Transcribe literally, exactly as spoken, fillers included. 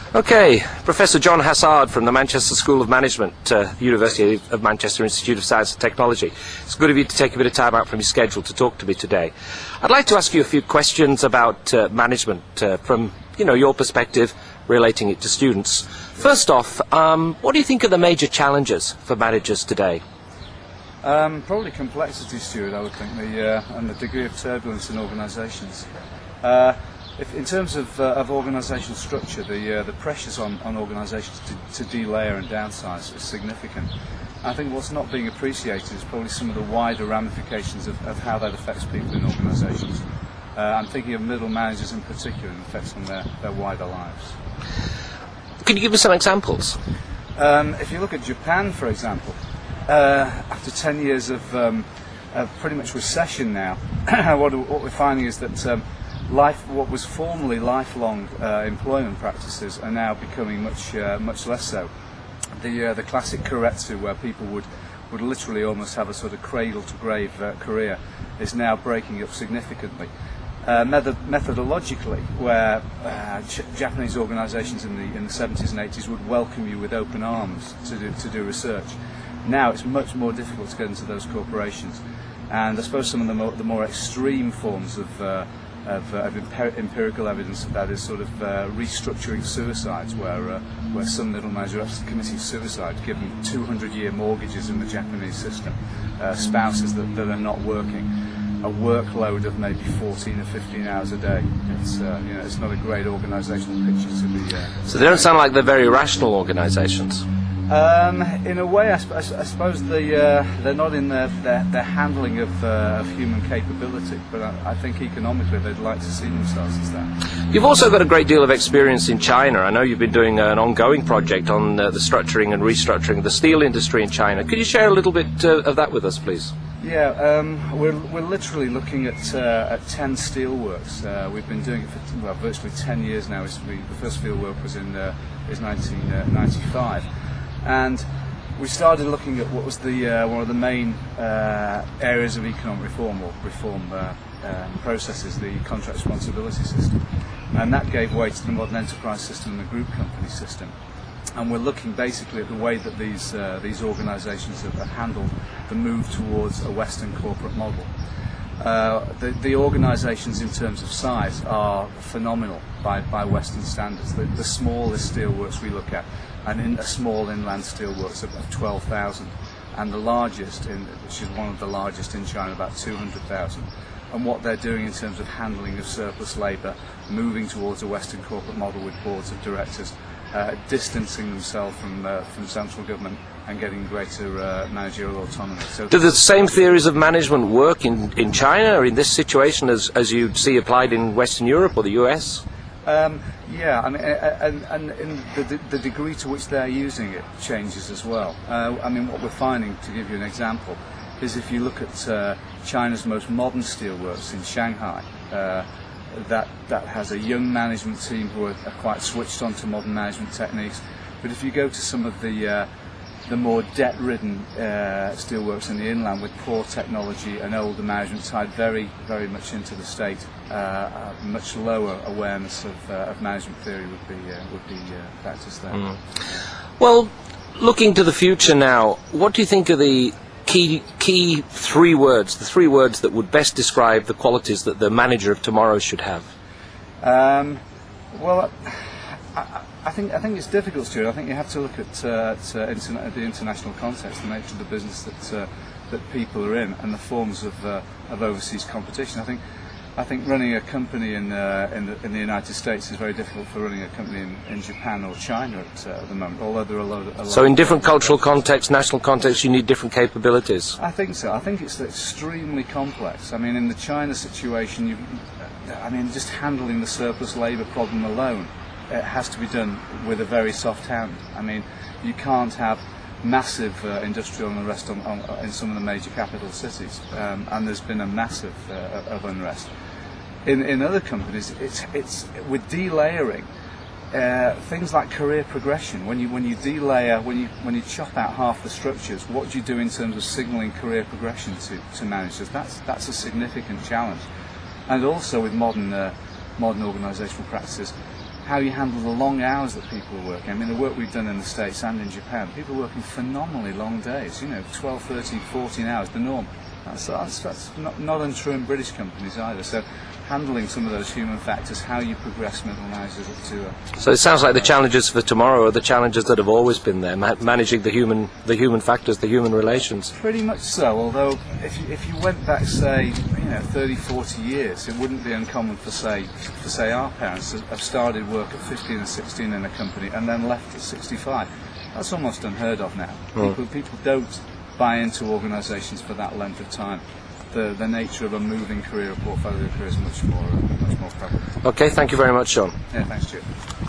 Okay, Professor John Hassard from the Manchester School of Management, uh, University of Manchester Institute of Science and Technology. It's good of you to take a bit of time out from your schedule to talk to me today. I'd like to ask you a few questions about uh, management uh, from, you know, your perspective, relating it to students. First off, um, what do you think are the major challenges for managers today? Um, probably complexity, Stuart, I would think, the, uh, and the degree of turbulence in organisations. Uh, If, in terms of, uh, of organisational structure, the, uh, the pressures on, on organisations to, to delayer and downsize is significant. I think what's not being appreciated is probably some of the wider ramifications of, of how that affects people in organisations. Uh, I'm thinking of middle managers in particular and effects on their, their wider lives. Can you give us some examples? Um, if you look at Japan, for example, uh, after ten years of, um, of pretty much recession now, what, what we're finding is that um, Life, what was formerly lifelong uh, employment practices are now becoming much, uh, much less so. The uh, the classic karetsu, where people would would literally almost have a sort of cradle-to-grave uh, career, is now breaking up significantly. Uh, method methodologically, where uh, J Japanese organisations in the in the seventies and eighties would welcome you with open arms to do to do research, now it's much more difficult to get into those corporations. And I suppose some of the more, the more extreme forms of uh, of, uh, of empir empirical evidence of that is sort of uh, restructuring suicides, where uh, where some middle manager actually committing suicide, given two hundred year mortgages in the Japanese system, uh, spouses that, that are not working, a workload of maybe fourteen or fifteen hours a day. It's uh, you know, it's not a great organisational picture to be. Uh, so they don't sound like they're very rational organisations. Um, in a way, I, sp I suppose the, uh, they're not in their, their, their handling of, uh, of human capability, but I, I think economically they'd like to see themselves as that. You've also got a great deal of experience in China. I know you've been doing an ongoing project on uh, the structuring and restructuring of the steel industry in China. Could you share a little bit uh, of that with us, please? Yeah, um, we're, we're literally looking at, uh, at ten steelworks. Uh, we've been doing it for well, virtually ten years now. We, the first fieldwork was in uh, is nineteen ninety-five. And we started looking at what was the uh, one of the main uh, areas of economic reform or reform uh, um, processes, the contract responsibility system, and that gave way to the modern enterprise system and the group company system. And we're looking basically at the way that these uh, these organisations have, have handled the move towards a Western corporate model. Uh, the, the organisations in terms of size are phenomenal by, by Western standards. The, the smallest steelworks we look at, and in a small inland steelworks of twelve thousand, and the largest, in, which is one of the largest in China, about two hundred thousand. And what they're doing in terms of handling of surplus labour, moving towards a Western corporate model with boards of directors, uh, distancing themselves from, uh, from central government, and getting greater uh, managerial autonomy. So do the same theories of management work in, in China or in this situation as, as you'd see applied in Western Europe or the U S? Um, yeah, I mean, and, and in the, the degree to which they're using it changes as well. Uh, I mean, what we're finding, to give you an example, is if you look at uh, China's most modern steelworks in Shanghai, uh, that, that has a young management team who are, are quite switched on to modern management techniques. But if you go to some of the uh, the more debt-ridden uh, steelworks in the inland with poor technology and older management tied very, very much into the state, uh, a much lower awareness of, uh, of management theory would be uh, would be uh, practiced there. Mm. Well, looking to the future now, what do you think are the key key three words, the three words that would best describe the qualities that the manager of tomorrow should have? Um, well. I, I think I think it's difficult, Stuart. I think you have to look at, uh, at, uh, interna at the international context, the nature of the business that uh, that people are in, and the forms of uh, of overseas competition. I think I think running a company in uh, in, the, in the United States is very difficult for running a company in, in Japan or China at, uh, at the moment. Although there are a lot of, a lot so in different cultural contexts. contexts, national contexts, you need different capabilities. I think so. I think it's extremely complex. I mean, in the China situation, you, I mean, just handling the surplus labour problem alone, it has to be done with a very soft hand. I mean, you can't have massive uh, industrial unrest on, on, in some of the major capital cities, um, and there's been a massive uh, of unrest. In, in other companies, it's, it's with delayering, uh, things like career progression. When you when you delayer, when you when you chop out half the structures, what do you do in terms of signalling career progression to, to managers? That's that's a significant challenge. And also with modern uh, modern organisational practices, how you handle the long hours that people are working. I mean, the work we've done in the States and in Japan, people are working phenomenally long days, you know, twelve, thirteen, fourteen hours, the norm. That's, that's, that's not, not untrue in British companies either. So handling some of those human factors, how you progress middle managers up to a... So it sounds like the challenges for tomorrow are the challenges that have always been there, ma managing the human, the human factors, the human relations. Pretty much so, although if you, if you went back, say, you know, thirty, forty years, it wouldn't be uncommon for, say, for say our parents to have started work at fifteen and sixteen in a company and then left at sixty-five. That's almost unheard of now. Mm. People, people don't buy into organisations for that length of time. The, the nature of a moving career, a portfolio career is much more, uh, much more prevalent. Okay, thank you very much, Sean. Yeah, thanks, Stuart.